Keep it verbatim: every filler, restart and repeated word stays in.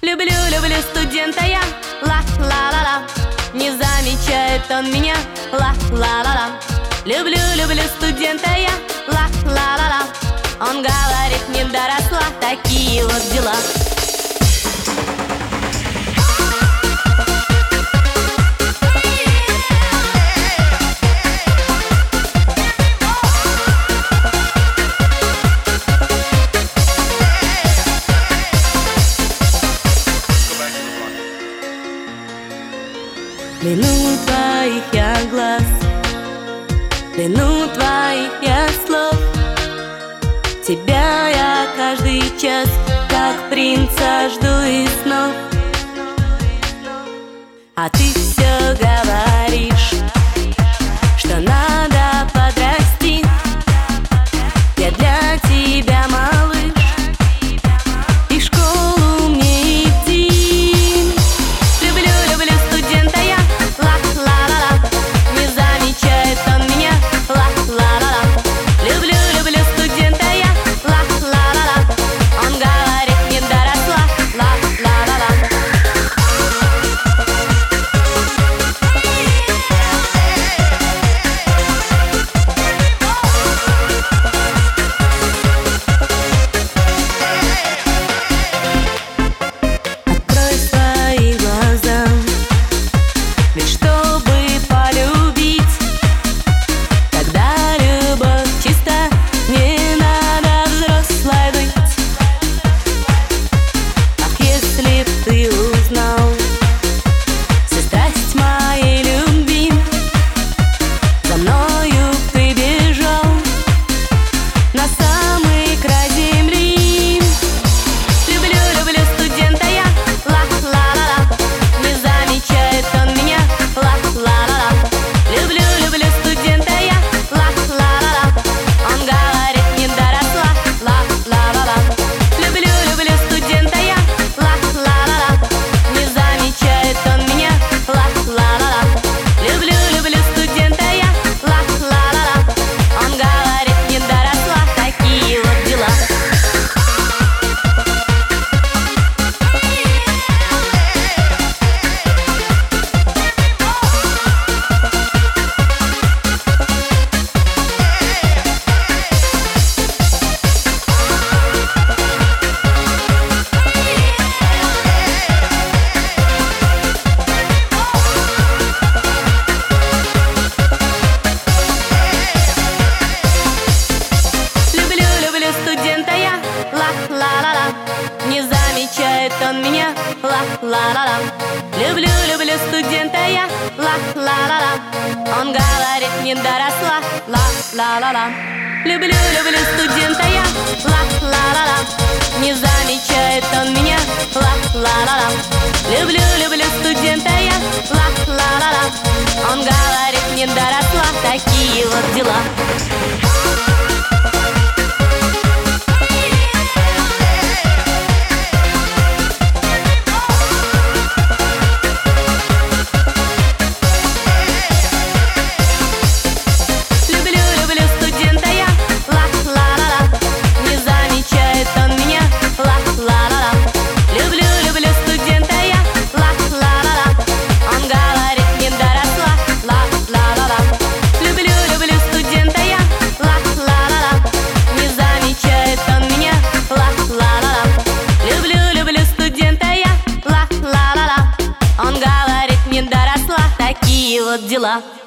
Люблю, люблю студента я, ла-ла-ла-ла. Не замечает он меня, ла-ла-ла-ла. Люблю, люблю студента я, ла-ла-ла-ла. Он говорит, не доросла, такие вот дела. Длину твоих я глаз, длину твоих я слов. Тебя я каждый час, как принца, жду из снов. А ты все говоришь, что надо подрасти. Я для тебя малыш, и в школу мне идти. Люблю, люблю студента я, ла-ла-ла-ла. Не замечает он меня, ла-ла-ла-ла. Люблю, люблю студента я, ла-ла-ла-ла. Он говорит, не доросла, ла-ла-ла-ла. Открой свои глаза, ведь чтобы полюбить, когда любовь чиста, не надо взрослой быть. Ах, если б ты узнал всю страсть моей любви, за мною ты бежал на самый край земли. Люблю, люблю студента я, ла-ла-ла-ла. Не замечает он меня, ла-ла-ла-ла. Люблю, люблю студента я, ла-ла-ла-ла. Он говорит, не доросла, ла-ла-ла-ла. Люблю, люблю студента я, ла-ла-ла-ла. Не замечает он меня, ла-ла-ла-ла. Люблю, люблю студента я, ла-ла-ла-ла. Он говорит, не доросла, такие вот дела. Люблю, люблю студента я, ла-ла-ла-ла. Не замечает он меня, ла-ла-ла-ла. Люблю, люблю студента я, ла-ла-ла-ла. Он говорит, не доросла, ла-ла-ла-ла. Люблю, люблю студента я, ла-ла-ла-ла. Не замечает он меня, ла-ла-ла-ла. Люблю, люблю студента я, ла-ла-ла-ла. Он говорит, не доросла, такие вот дела. Люблю, люблю студента я, ла-ла-ла-ла. Не замечает он меня, ла-ла-ла-ла. Люблю, люблю студента я, ла-ла-ла-ла. Он говорит, не доросла, ла-ла-ла-ла. Люблю, люблю студента я, ла-ла-ла-ла. Не замечает он меня, ла-ла-ла-ла. Люблю, люблю студента я, ла-ла-ла-ла. Он говорит, не доросла, такие вот дела.